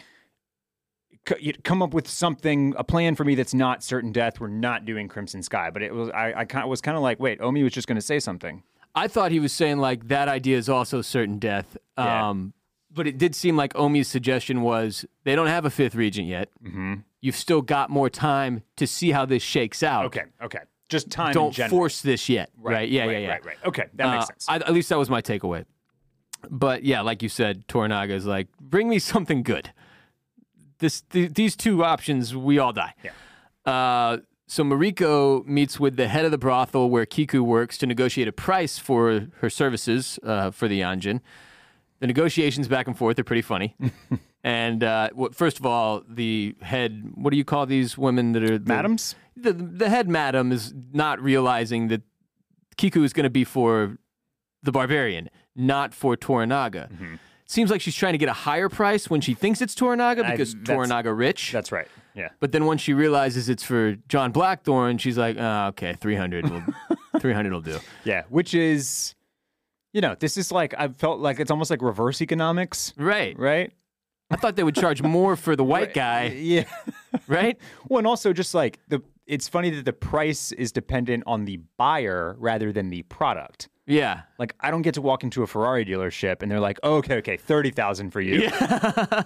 come up with something, a plan for me that's not certain death. We're not doing Crimson Sky. But it was I, I kind of was kind of like, wait, Omi was just going to say something. I thought he was saying like that idea is also certain death. Yeah. Um, but it did seem like Omi's suggestion was they don't have a fifth regent yet. Mm-hmm. You've still got more time to see how this shakes out. Okay, okay. Just time Don't in general. force this yet. Right. right? Yeah, right, yeah, yeah. Right, right. Okay, that makes uh, sense. I, at least that was my takeaway. But yeah, like you said, Toranaga is like, bring me something good. This th- These two options, we all die. Yeah. Uh, so Mariko meets with the head of the brothel where Kiku works to negotiate a price for her services uh, for the Yanjin. The negotiations back and forth are pretty funny. And uh, what, first of all, the head, what do you call these women that are... The, Madams? The, the head madam is not realizing that Kiku is going to be for the barbarian, not for Toranaga. Mm-hmm. Seems like she's trying to get a higher price when she thinks it's Toranaga because I, Toranaga rich. That's right, yeah. But then once she realizes it's for John Blackthorn, she's like, oh, okay, three hundred will, three hundred will do. Yeah, which is, you know, this is like, I felt like it's almost like reverse economics. Right. Right? I thought they would charge more for the white guy. Yeah. Right? Well, and also just like the it's funny that the price is dependent on the buyer rather than the product. Yeah. Like, I don't get to walk into a Ferrari dealership and they're like, oh, okay, okay, thirty thousand for you. Yeah.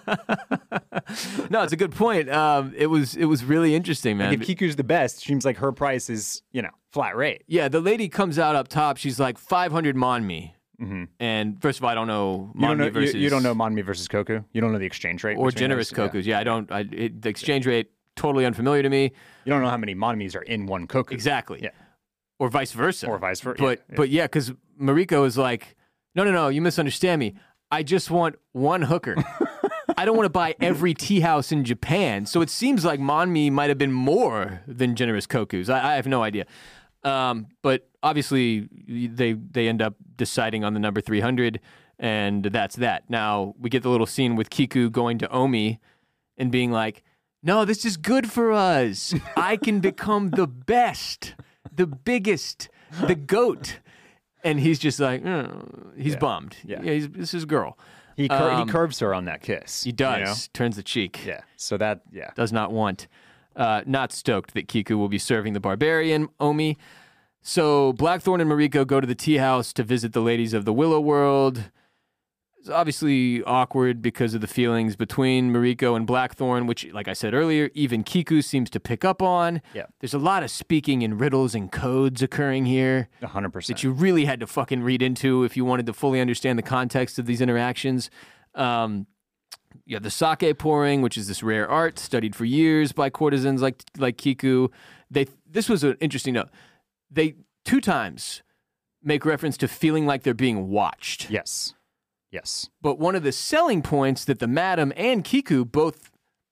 No, it's a good point. Um, it was it was really interesting, man. Like if Kiku's the best, seems like her price is, you know, flat rate. Yeah, the lady comes out up top. She's like five hundred Monmi. Mm-hmm. And first of all, I don't know You don't Monmi know, versus you, you don't know Monmi versus Koku? You don't know the exchange rate? or between generous those? Kokus. Yeah, I don't. I, it, the exchange rate totally unfamiliar to me. You don't know how many Monmis are in one Koku. Exactly. Yeah. Or vice versa. Or vice versa. But yeah, but yeah, because Mariko is like, no, no, no, you misunderstand me. I just want one hooker. I don't want to buy every tea house in Japan. So it seems like Monmi might have been more than generous Kokus. I, I have no idea. Um, but obviously, they they end up deciding on the number three hundred, and that's that. Now, we get the little scene with Kiku going to Omi and being like, no, this is good for us. I can become the best, the biggest, the GOAT. And he's just like, oh, he's Yeah. bummed. Yeah. Yeah, he's, this is a girl. He, cur- Um, he curves her on that kiss. He does. you know? Turns the cheek. Yeah. So that, yeah. Does not want. Uh, not stoked that Kiku will be serving the barbarian, Omi. So Blackthorn and Mariko go to the tea house to visit the ladies of the Willow World. It's obviously awkward because of the feelings between Mariko and Blackthorn, which, like I said earlier, even Kiku seems to pick up on. Yeah. There's a lot of speaking in riddles and codes occurring here one hundred percent. that you really had to fucking read into if you wanted to fully understand the context of these interactions. Um, you have the sake pouring, which is this rare art studied for years by courtesans like like Kiku. They this was an interesting note. They two times make reference to feeling like they're being watched. Yes. Yes. But one of the selling points that the madam and Kiku both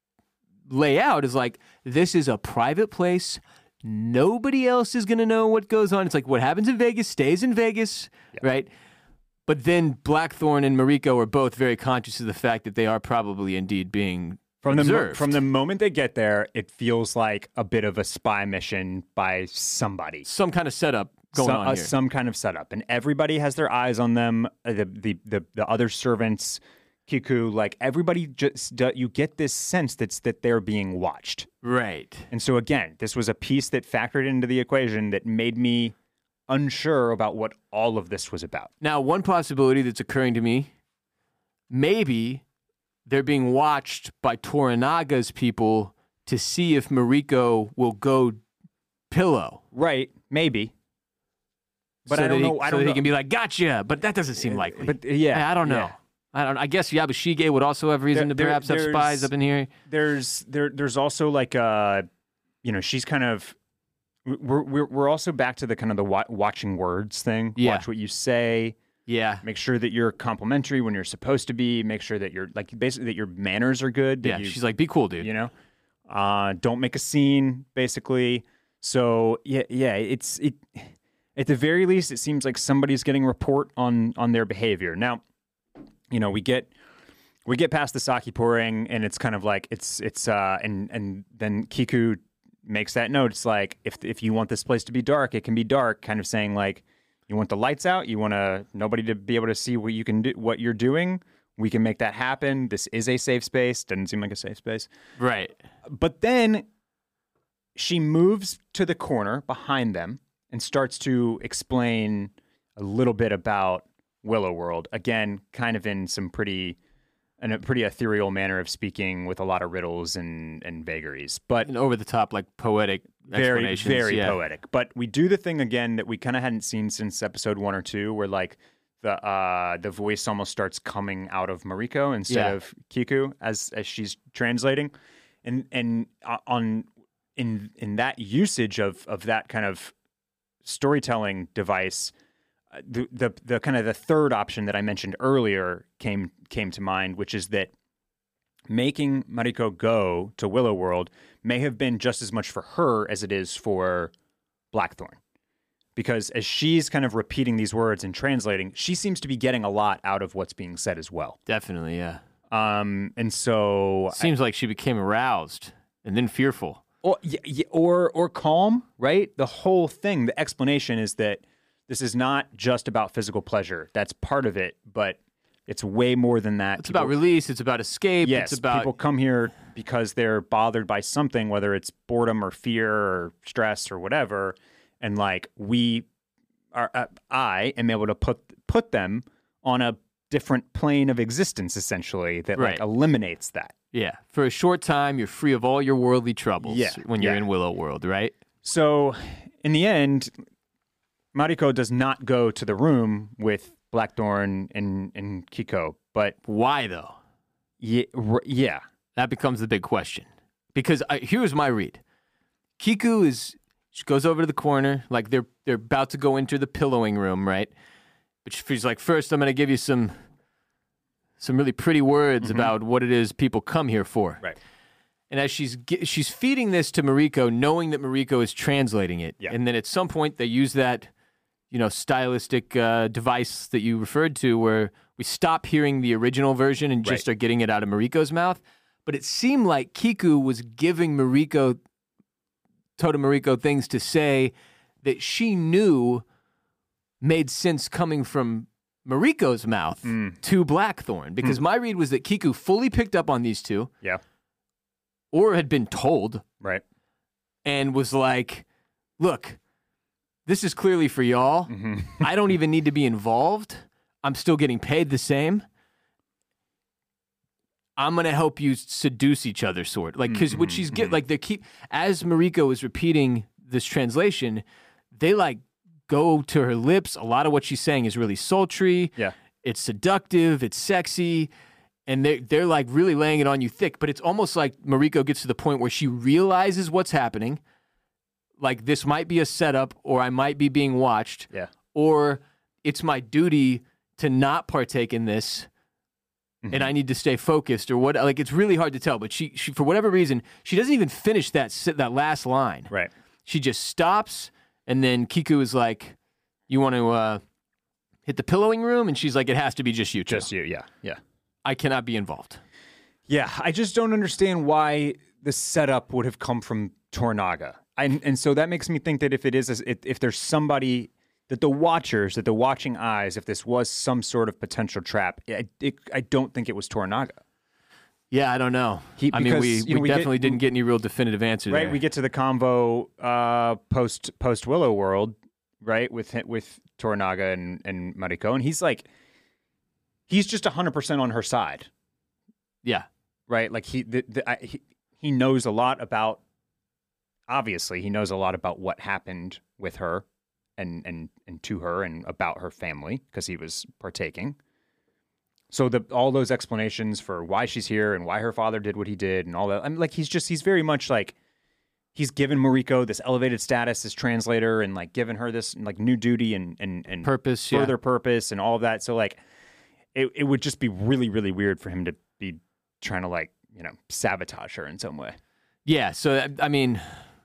lay out is like, this is a private place. Nobody else is going to know what goes on. It's like what happens in Vegas stays in Vegas, Yeah. right? But then Blackthorn and Mariko are both very conscious of the fact that they are probably indeed being From the, mo- observed. from the moment they get there, it feels like a bit of a spy mission by somebody. Some kind of setup going some, on uh, here. some kind of setup, and everybody has their eyes on them. Uh, the, the the the other servants, Kiku, like everybody, just uh, you get this sense that's that they're being watched. Right. And so again, this was a piece that factored into the equation that made me unsure about what all of this was about. Now, one possibility that's occurring to me, maybe they're being watched by Toranaga's people to see if Mariko will go pillow. Right? Maybe. But so I don't that he, know. I so don't that know. he can be like, gotcha, but that doesn't seem likely. But yeah, I, I don't know. yeah. I don't. I guess Yabushige would also have reason There- to perhaps there- have spies there's- up in here. There's there there's also like uh you know, she's kind of we're we're we're also back to the kind of the wa- watching words thing. Yeah. Watch what you say. Yeah. Make sure that you're complimentary when you're supposed to be. Make sure that you're like basically that your manners are good. That Yeah. you, She's like, be cool, dude. you know, uh, don't make a scene. Basically, so yeah, yeah. It's it. At the very least, it seems like somebody's getting a report on on their behavior. Now, you know, we get we get past the sake pouring, and it's kind of like it's it's uh and and then Kiku makes that note. It's like if if you want this place to be dark, it can be dark. Kind of saying like, you want the lights out, you want to nobody to be able to see what you can do, what you're doing. We can make that happen. This is a safe space. Doesn't seem like a safe space. Right. But then she moves to the corner behind them and starts to explain a little bit about Willow World. Again, kind of in some pretty, in a pretty ethereal manner of speaking with a lot of riddles and, and vagaries. But And over the top, like poetic very, explanations. very yeah. poetic. But we do the thing again that we kind of hadn't seen since episode one or two, where like the uh, the voice almost starts coming out of Mariko instead Yeah. of Kiku as as she's translating, and and uh, on in in that usage of of that kind of storytelling device, uh, the the the kind of the third option that I mentioned earlier came came to mind, which is that making Mariko go to Willow World may have been just as much for her as it is for Blackthorn. Because as she's kind of repeating these words and translating, she seems to be getting a lot out of what's being said as well. Definitely, yeah. Um, and so, Seems like she became aroused and then fearful. or, y- y- or or calm, right? The whole thing, the explanation is that this is not just about physical pleasure. That's part of it, but it's way more than that. It's about release. It's about escape. Yes, it's about people come here because they're bothered by something, whether it's boredom or fear or stress or whatever. And like we, are uh, I am able to put put them on a different plane of existence, essentially, that Right. like eliminates that. Yeah. For a short time, you're free of all your worldly troubles Yeah, when you're yeah. in Willow World, right? So, in the end, Mariko does not go to the room with Blackthorn and, and Kiko, but Why, though? yeah, r- yeah, That becomes the big question. Because I, here's my read. Kiku is, she goes over to the corner, like they're they're about to go into the pillowing room, right? But she's like, first, I'm going to give you some some really pretty words Mm-hmm. about what it is people come here for. right. And as she's ge- she's feeding this to Mariko, knowing that Mariko is translating it, Yeah. and then at some point they use that, you know, stylistic uh, device that you referred to, where we stop hearing the original version and just Right. are getting it out of Mariko's mouth. But it seemed like Kiku was giving Mariko, Tota Mariko, things to say that she knew made sense coming from Mariko's mouth Mm. to Blackthorn. Because my read was that Kiku fully picked up on these two, Yeah, or had been told, right. and was like, look, this is clearly for y'all. hmm I don't even need to be involved. I'm still getting paid the same. I'm going to help you seduce each other, sort. Like, because what she's get, like, they keep, as Mariko is repeating this translation, they like go to her lips. A lot of what she's saying is really sultry. Yeah. It's seductive. It's sexy. And they're, they're like really laying it on you thick. But it's almost like Mariko gets to the point where she realizes what's happening. Like, this might be a setup, or I might be being watched, Yeah. or it's my duty to not partake in this, and I need to stay focused, or what. Like, it's really hard to tell. But she, she for whatever reason, she doesn't even finish that si- that last line. Right. She just stops, and then Kiku is like, "You want to uh, hit the pillowing room?" And she's like, "It has to be just you two. Just you. Yeah. Yeah. I cannot be involved." Yeah. I just don't understand why the setup would have come from Tornaga. And, and so that makes me think that if it is, if, if there's somebody that the watchers, that the watching eyes, if this was some sort of potential trap, it, it, I don't think it was Tornaga. Yeah, I don't know. He- I mean, because, we, you we know, we get- definitely didn't get any real definitive answer Right, there. we get to the convo uh, post post Willow World, right, with hi- with Tornaga and and Mariko, and he's like, he's just a hundred percent on her side, yeah, right? Like he the, the, I, he he knows a lot about. Obviously, he knows a lot about what happened with her, and and and to her, and about her family because he was partaking. So the all those explanations for why she's here and why her father did what he did and all that. I'm like, he's just he's very much like. He's given Mariko this elevated status as translator and like given her this like new duty and and, and purpose. Yeah. further purpose and all of that. So like it, it would just be really, really weird for him to be trying to like, you know, sabotage her in some way. Yeah. So I mean,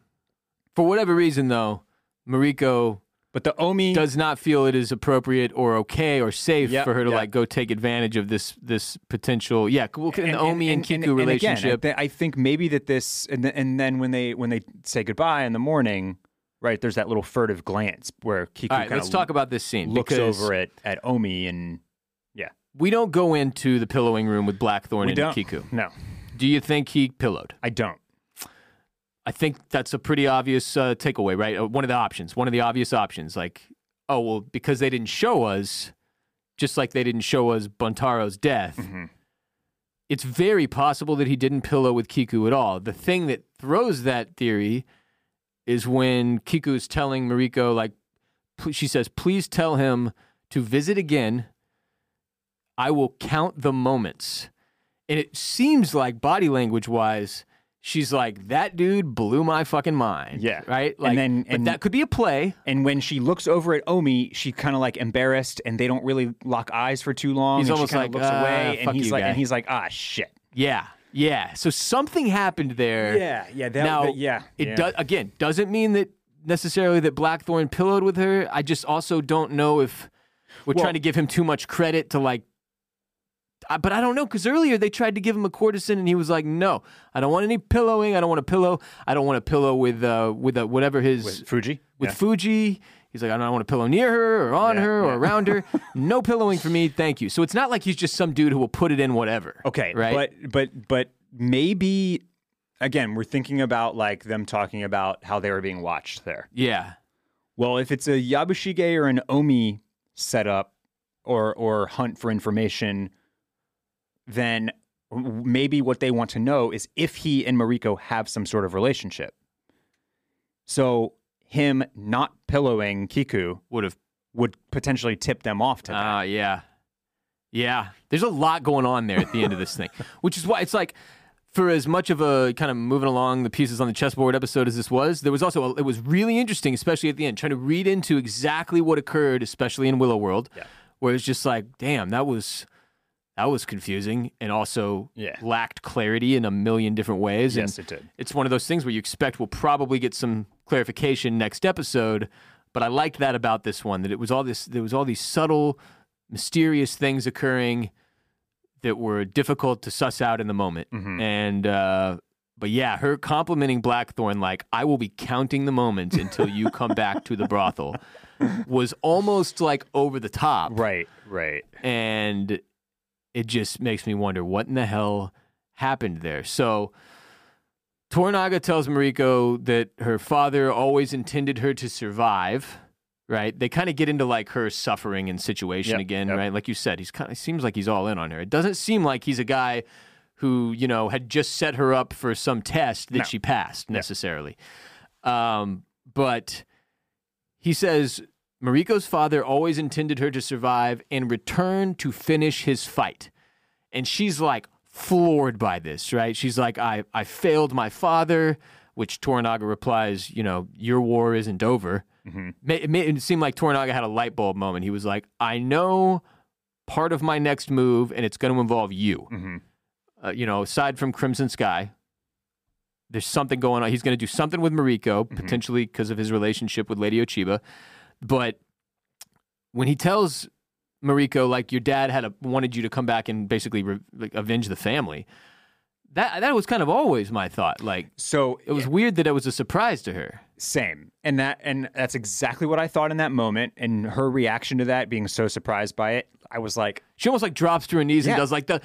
for whatever reason, though, Mariko But the Omi does not feel it is appropriate or okay or safe Yep, for her to yep. like go take advantage of this this potential. Yeah, well, in the Omi and, Kiku again, relationship. I, th- I think maybe that this and, th- and then when they when they say goodbye in the morning, right, there's that little furtive glance where Kiku All right, kind let's of talk about this scene. looks because over at, at Omi and yeah. We don't go into the pillowing room with Blackthorn We and don't. Kiku. No, Do you think he pillowed? I don't. I think that's a pretty obvious uh, takeaway, right? Uh, one of the options, one of the obvious options. Like, oh, well, because they didn't show us, just like they didn't show us Buntaro's death, Mm-hmm. it's very possible that he didn't pillow with Kiku at all. The thing that throws that theory is when Kiku is telling Mariko, like, pl- she says, please tell him to visit again. I will count the moments. And it seems like body language wise, she's like, that dude blew my fucking mind. Yeah. Right? Like, then- but and- that could be a play. And when she looks over at Omi, she's kind of like embarrassed, and they don't really lock eyes for too long. He's and almost she kind like, of looks "Ah, away, fuck and he's you, like, guy." and he's like, ah, shit. Yeah. Yeah. So something happened there. Yeah, yeah, that, Now, that- yeah. It yeah. does again doesn't mean that necessarily that Blackthorn pillowed with her. I just also don't know if we're Well- trying to give him too much credit to like. I, but I don't know because earlier they tried to give him a courtesan and he was like, "No, I don't want any pillowing. I don't want to pillow. I don't want to pillow with uh, with uh, whatever his With Fuji. with yeah. Fuji." He's like, "I don't want to pillow near her or on Yeah, her or yeah. around her. No pillowing for me, thank you." So it's not like he's just some dude who will put it in whatever. Okay, right? But but but maybe again, we're thinking about like them talking about how they were being watched there. Yeah. Well, if it's a Yabushige or an Omi setup or or hunt for information, then maybe what they want to know is if he and Mariko have some sort of relationship. So him not pillowing Kiku Would have. would potentially tip them off to that. Ah, yeah. Yeah. There's a lot going on there at the end of this thing, which is why it's like, for as much of a kind of moving along the pieces on the chessboard episode as this was, there was also, a, it was really interesting, especially at the end, trying to read into exactly what occurred, especially in Willow World, Yeah. where it's just like, damn, that was that was confusing and also Yeah. lacked clarity in a million different ways. Yes, and it did. It's one of those things where you expect we'll probably get some clarification next episode, but I liked that about this one, that it was all this, there was all these subtle, mysterious things occurring that were difficult to suss out in the moment. Mhm. And, uh, but yeah, her complimenting Blackthorn, like, I will be counting the moments until you come back to the brothel, was almost like over the top. Right, right. And it just makes me wonder what in the hell happened there. So Toranaga tells Mariko that her father always intended her to survive, right? They kind of get into like her suffering and situation Yep, again, yep. right? Like you said, he's kind of seems like he's all in on her. It doesn't seem like he's a guy who, you know, had just set her up for some test that No. she passed necessarily. Um, but he says Mariko's father always intended her to survive and return to finish his fight. And she's like floored by this, right? She's like, I, I failed my father, which Toranaga replies, you know, your war isn't over. Mm-hmm. It made it seemed like Toranaga had a light bulb moment. He was like, I know part of my next move, and it's going to involve you. Mm-hmm. Uh, you know, aside from Crimson Sky, there's something going on. He's going to do something with Mariko, Mm-hmm. potentially because of his relationship with Lady Ochiba. But when he tells Mariko, like, your dad had a, wanted you to come back and basically re, like, avenge the family, that that was kind of always my thought. Like, So it was weird that it was a surprise to her. Same. And that and that's exactly what I thought in that moment. And her reaction to that, being so surprised by it, I was like, She almost like drops to her knees Yeah. and does like the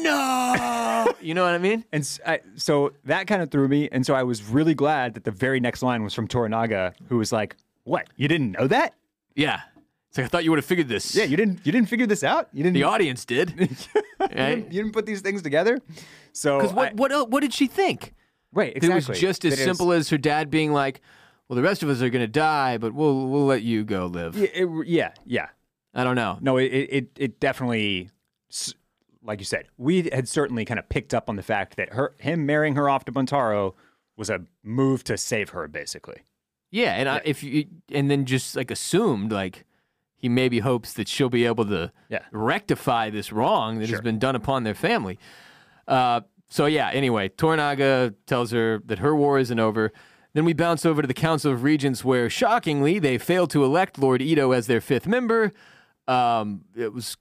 no, you know what I mean? and s- I, so that kind of threw me. And so I was really glad that the very next line was from Toranaga, who was like, "What? You didn't know that? Yeah, it's like I thought you would have figured this. Yeah, you didn't. You didn't figure this out. You didn't. The audience did. you, Right? didn't you didn't put these things together. So Because what I- what el- what did she think? right? That Exactly. It was just as That it was- simple as her dad being like, "Well, the rest of us are going to die, but we'll we'll let you go live." Yeah, it- yeah, yeah. I don't know. No, it it it definitely, s- like you said, we had certainly kind of picked up on the fact that her him marrying her off to Buntaro was a move to save her, basically. Yeah, and I, if you and then just like assumed like he maybe hopes that she'll be able to Yeah. rectify this wrong that Sure. has been done upon their family. Uh, so yeah. Anyway, Toranaga tells her that her war isn't over. Then we bounce over to the Council of Regents, where shockingly they failed to elect Lord Ito as their fifth member. Um, it was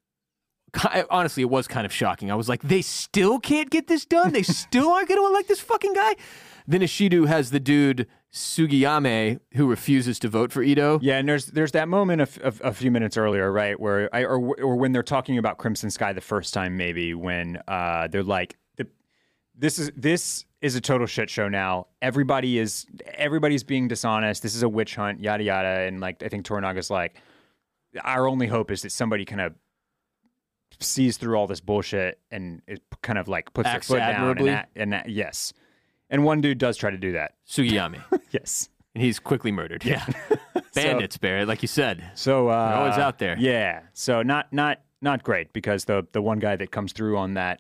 ki- honestly, it was kind of shocking. I was like, they still can't get this done. They still aren't going to elect this fucking guy. Then Ishidu has the dude Sugiyame who refuses to vote for Ito. Yeah, and there's there's that moment a, f- a- a few minutes earlier, right, where I or or when they're talking about Crimson Sky the first time, maybe when uh, they're like, the, this is this is a total shit show now. Everybody is everybody's being dishonest. This is a witch hunt, yada yada. And like I think Toranaga's like, our only hope is that somebody kind of sees through all this bullshit and it kind of like puts Acts their foot admirably. down. And, that, and that, yes, and one dude does try to do that. Sugiyame. Yes. And he's quickly murdered. Yeah. Bandits, Barrett, like you said. So uh, They're always out there. Yeah. So not not not great because the the one guy that comes through on that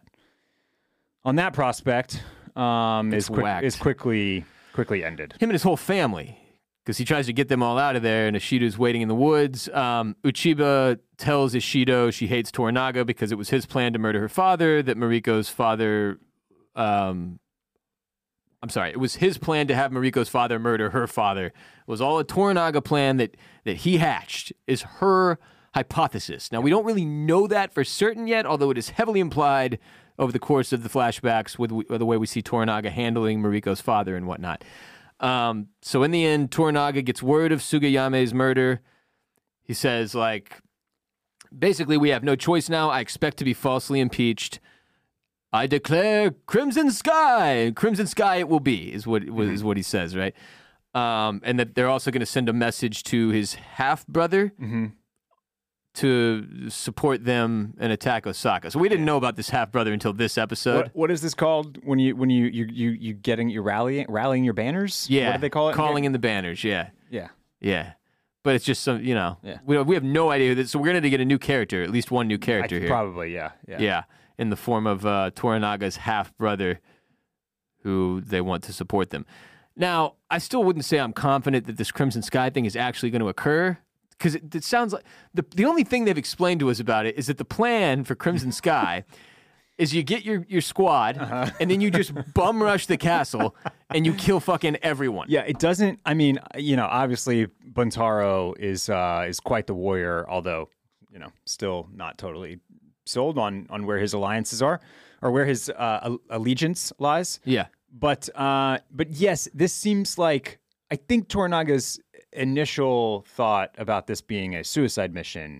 on that prospect um, is quick, whacked. is quickly quickly ended. Him and his whole family, because he tries to get them all out of there, and Ishido's waiting in the woods. Um, Uchiba tells Ishido she hates Toranaga because it was his plan to murder her father, that Mariko's father... Um, I'm sorry, it was his plan to have Mariko's father murder her father. It was all a Toranaga plan that, that he hatched, is her hypothesis. Now, we don't really know that for certain yet, although it is heavily implied over the course of the flashbacks with, with the way we see Toranaga handling Mariko's father and whatnot. Um, so in the end, Toranaga gets word of Sugiyame's murder. He says, like, basically, we have no choice now. I expect to be falsely impeached. I declare Crimson Sky. Crimson Sky it will be, is what is what he says, right? Um, and that they're also going to send a message to his half brother Mm-hmm. to support them and attack Osaka. So we didn't know about this half brother until this episode. What, what is this called when you when you you you you getting you rallying rallying your banners? Yeah, What do they call it? calling in the banners. Yeah, Yeah. yeah. But it's just some, you know, Yeah. we we have no idea who this. So we're going to get a new character, at least one new character I, here. Probably. Yeah. Yeah. Yeah, in the form of uh, Toranaga's half brother, who they want to support them. Now, I still wouldn't say I'm confident that this Crimson Sky thing is actually going to occur, because it, it sounds like the the only thing they've explained to us about it is that the plan for Crimson Sky is you get your your squad Uh-huh. and then you just bum rush the castle and you kill fucking everyone. Yeah, it doesn't. I mean, you know, obviously Buntaro is uh, is quite the warrior, although you know, still not totally sold on on where his alliances are or where his uh, allegiance lies. Yeah. But uh, but yes, this seems like I think Toranaga's initial thought about this being a suicide mission.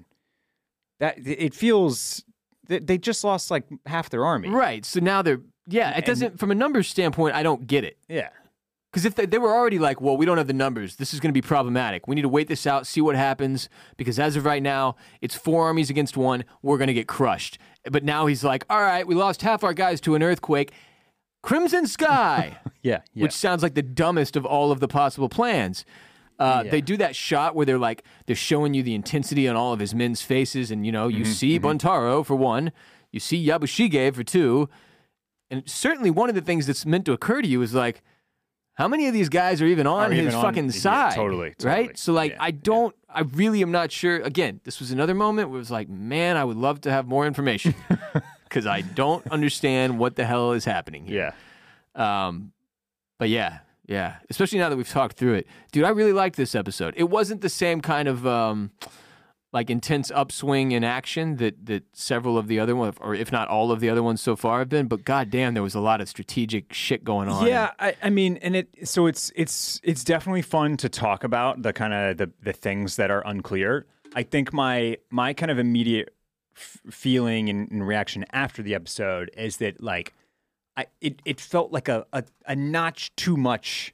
That it feels they they just lost like half their army. Right. So now they're yeah. It And- doesn't from a numbers standpoint. I don't get it. Yeah. Because if they, they were already like, well, we don't have the numbers, this is going to be problematic. We need to wait this out, see what happens, because as of right now, it's four armies against one. We're going to get crushed. But now he's like, all right, we lost half our guys to an earthquake. Crimson Sky, Yeah. Yeah. which sounds like the dumbest of all of the possible plans. Uh, Yeah. They do that shot where they're like, they're showing you the intensity on all of his men's faces. And, you know, you Mm-hmm, see Buntaro for one, you see Yabushige for two. And certainly one of the things that's meant to occur to you is like, how many of these guys are even on Are even his on- fucking yeah, side? totally, totally. Right? So, like, Yeah, I don't, I really am not sure. Again, this was another moment where it was like, man, I would love to have more information because I don't understand what the hell is happening here. Yeah. Um, but yeah, yeah, especially now that we've talked through it. Dude, I really liked this episode. It wasn't the same kind of, um, like intense upswing in action that that several of the other ones, or if not all of the other ones so far have been. But goddamn, there was a lot of strategic shit going on. Yeah, I, I mean, and it so it's it's it's definitely fun to talk about the kind of the the things that are unclear. I think my my kind of immediate f- feeling and, and reaction after the episode is that like I it, it felt like a, a a notch too much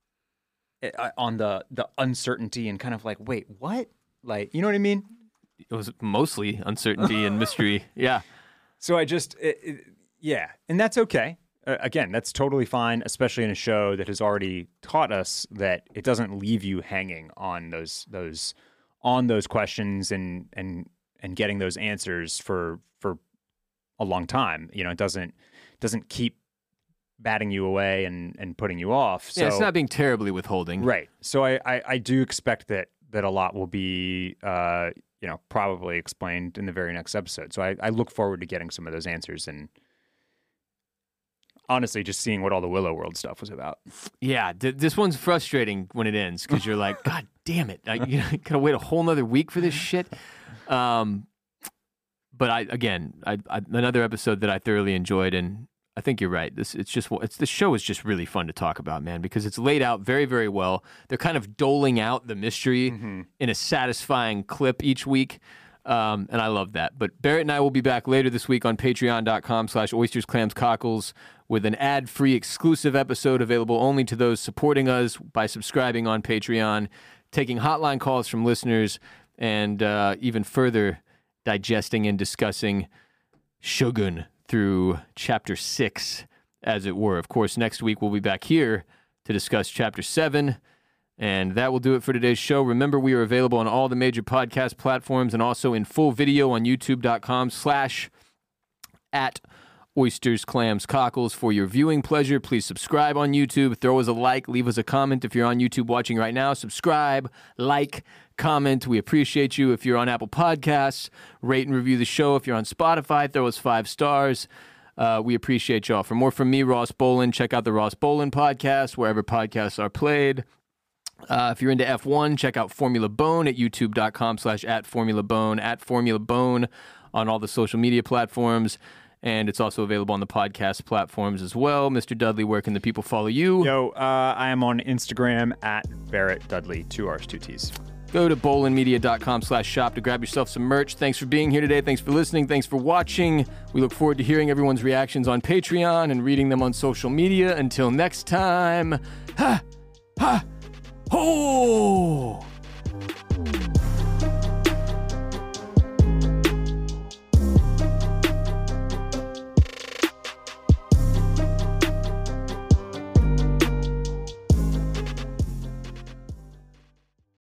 uh, on the the uncertainty and kind of like wait what like you know what I mean. It was mostly uncertainty and mystery. Yeah. So I just, it, it, yeah, and that's okay. Uh, again, that's totally fine, especially in a show that has already taught us that it doesn't leave you hanging on those those on those questions and and and getting those answers for for a long time. You know, it doesn't doesn't keep batting you away and and putting you off. So Yeah, it's not being terribly withholding. right. So I, I I do expect that that a lot will be. Uh, you know, probably explained in the very next episode. So I, I look forward to getting some of those answers and honestly just seeing what all the Willow World stuff was about. Yeah, th- this one's frustrating when it ends because you're like, God damn it. I, you know, gotta wait a whole nother week for this shit. Um, but I, again, I, I, another episode that I thoroughly enjoyed, and I think you're right. This it's just it's the show is just really fun to talk about, man, because it's laid out very, very well. They're kind of doling out the mystery Mm-hmm. in a satisfying clip each week. Um, and I love that. But Barrett and I will be back later this week on patreon.com slash oysters, clams, cockles with an ad-free exclusive episode available only to those supporting us by subscribing on Patreon, taking hotline calls from listeners, and uh, even further digesting and discussing Shogun through chapter six, as it were. Of course, next week we'll be back here to discuss chapter seven, and that will do it for today's show. Remember, we are available on all the major podcast platforms and also in full video on youtube.com slash at oysters, clams, cockles for your viewing pleasure. Please subscribe on YouTube, throw us a like, leave us a comment if you're on YouTube watching right now. Subscribe, like, comment. We appreciate you. If you're on Apple Podcasts, rate and review the show. If you're on Spotify, throw us five stars. Uh, we appreciate y'all. For more from me, Ross Bolin, check out the Ross Bolin podcast, wherever podcasts are played. Uh, if you're into F one, check out Formula Bone at youtube.com slash at Formula Bone, at Formula Bone on all the social media platforms. And it's also available on the podcast platforms as well. Mister Dudley, where can the people follow you? Yo, uh, I am on Instagram at Barrett Dudley, two R's, two T's. Go to bolinmedia.com slash shop to grab yourself some merch. Thanks for being here today. Thanks for listening. Thanks for watching. We look forward to hearing everyone's reactions on Patreon and reading them on social media. Until next time, ha, ha, Oh!